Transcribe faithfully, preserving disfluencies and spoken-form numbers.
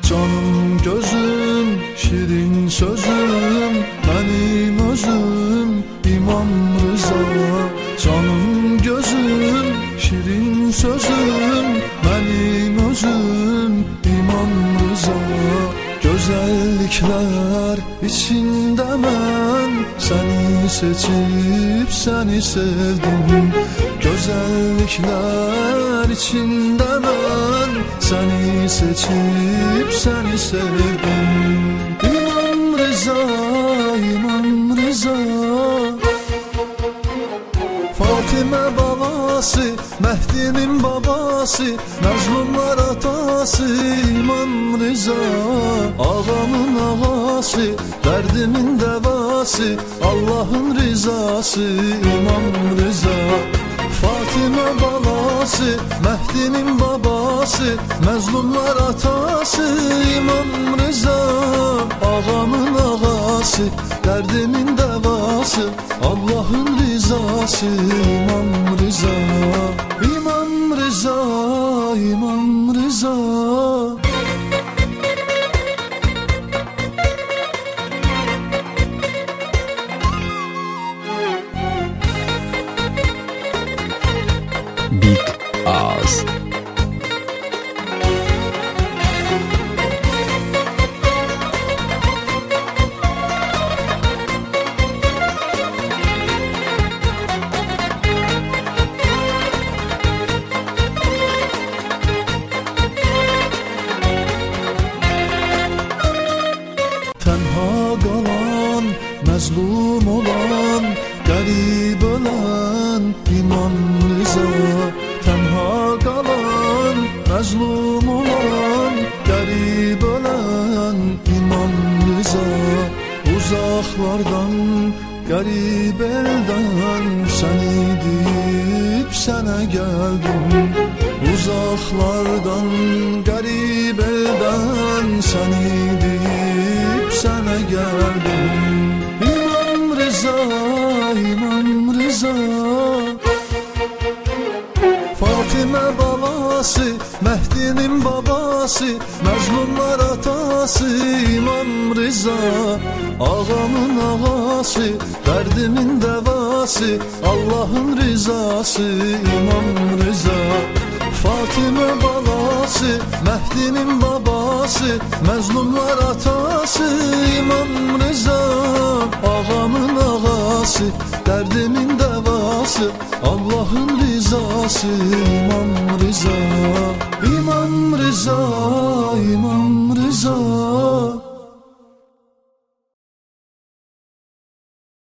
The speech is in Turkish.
Canım gözüm, şirin sözüm, benim özüm İmam Rıza. Canım gözüm, şirin sözüm, benim özüm İmam Rıza. Güzellikler içinde ben seni seçip seni sevdim. Güzellikler içinde ben seni seçip seni sevdim. İmam Rıza, İmam Rıza. Fatime babası, Mehdi'nin babası, mazlumlar atası İmam Rıza. Ağamın ağası, derdimin devası, Allah'ın rızası İmam Rıza. Fatime balası, Mehdi'nin babası, mazlumlar atası İmam Rıza. Ağamın ağası, derdimin devası, Allah'ın rızası İmam Rıza. İmam Rıza, İmam Rıza. Big Ağız. Tenha kalan, mezlum olan, garip ölen İmam Rıza. Tenha kalan, mezlum olan, garip ölen İmam Rıza. Uzaklardan, garip elden seni deyip sana geldim. Uzaklardan, garip elden seni deyip sana geldim. İmam Rıza, İmam Rıza. Fatime babası, Mehdi'nin babası, mazlumlar atası İmam Rıza. Ağamın ağası, derdimin devası, Allah'ın rızası İmam Rıza. Fatime balası, Mehdi'nin babası, mazlumlar atası İmam Rıza. Ağamın ağası, derdimin devası, Allah'ın rızası İmam Rıza. İmam Rıza, İmam Rıza.